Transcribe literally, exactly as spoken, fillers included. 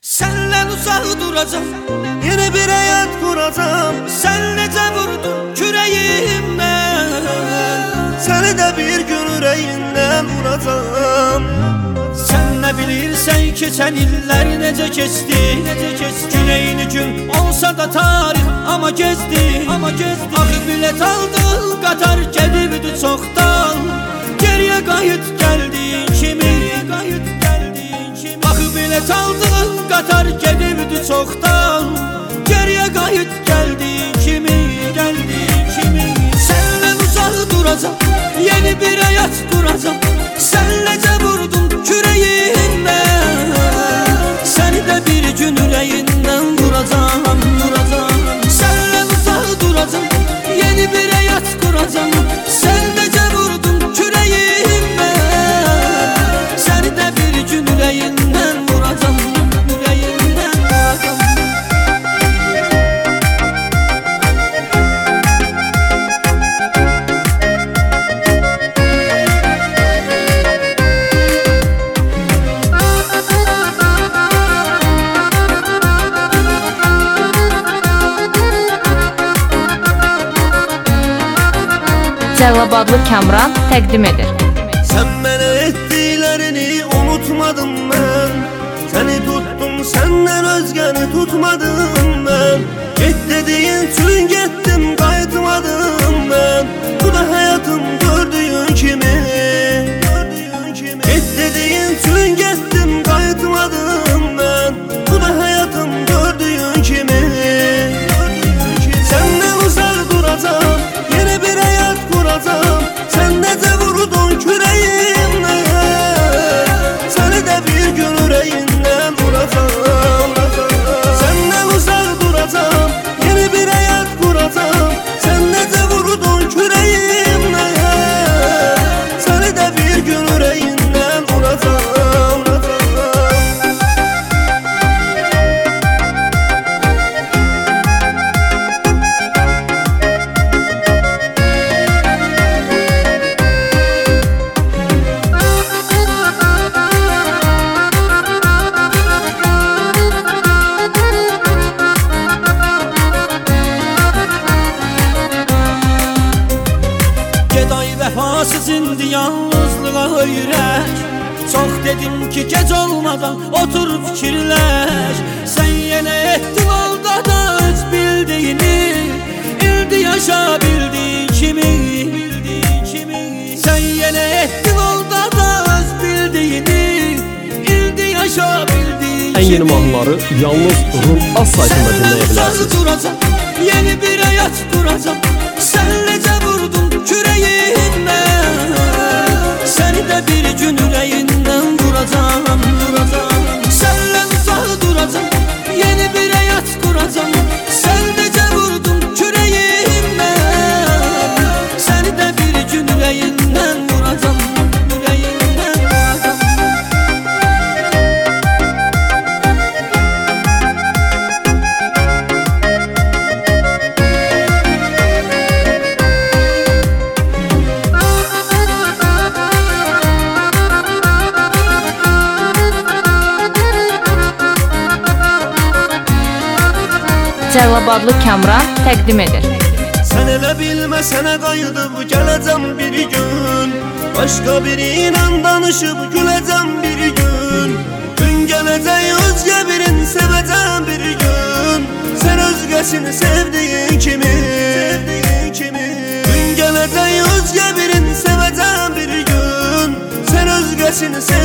Senden uzak duracağım, yeni bir hayat kuracağım. Sen nece vurdun küreğimden, seni de bir gün yüreğinden vuracağım. Sen ne bilirsen keçen iller nece geçti, nece geçti. Güneyini gün olsa da tarih ama gezdi, ama gezdi. Akı bilet aldı, Qatar gedibdi çoktan. Geriye kayıt geldi kimi, kayıt geldi kimi. Akı bilet aldı, Qatar gedibdi çoktan. Geriye kayıt geldi kimi, geldi kimi. Senden uzak duracağım, yeni bir hayat kuracağım. Sen nece vurdun küreğinden, seni de bir gün yüreğinden vuracağım, vuracağım. Senden uzak duracağım, yeni bir hayat kuracağım. Sen nece vurdun küreğinden, seni de bir gün yüreğinden vuracağım, yüreğinden vuracağım. Cəlilabadlı Kamran təqdim edir. Sen bana ettiklerini unutmadım ben. Seni tuttum, senden özgeni tutmadım ben. Git dediğin için gittim, kayıtmadım ben. Bu da hayatım gördüğün kimi, git dediğin için gittim, kayıtmadım ben. Bu da hayatım gördüğün kimi. Senden uzak duracağım, yeni bir hayat kuracağım. Sen nece vurdun küreğimden, seni de bir gün yüreğinden vuracağım. Senden uzak duracağım, yeni bir hayat kuracağım. Sen nece vurdun küreğimden, seni de bir gün yüreğinden vuracağım. Vefasız indi yalnızlığa öyrək. Çox dedim ki gec olmadan otur fikirləş. Sen yenə etdin olda da öz bildiğini, ildi yaşa bildiğin kimi, bildiğin kimi. Sen yenə etdin olda da öz bildiğini, ildi yaşa bildiğin kimi. En yeni mahnıları yalnız Rum Az saytında dinləyə bilərsiniz. Duracağım, yeni bir hayat kuracağım. Sen nece vurdun küreğinden, seni de bir gün yüreğinden vuracağım, vuracağım. Senden uzak duracağım, yeni bir hayat kuracağım. Sen nece vurdun küreğinden, seni de bir gün yüreğinden vuracağım, yüreğinden vuracağım. Cəlilabadlı Kamran təqdim edir. Sen elə bilmə, sənə qayıdıb gələcəm bir gün. Başqa biriyle danışıb güləcəm bir gün. Gün gələcək özgə birini sevəcəm bir gün. Sen özgəsini sevdiğin kimi, sevdiğin kimi. Gün gələcək özgə birini sevəcəm bir gün. Sen özgəsini sevdiğin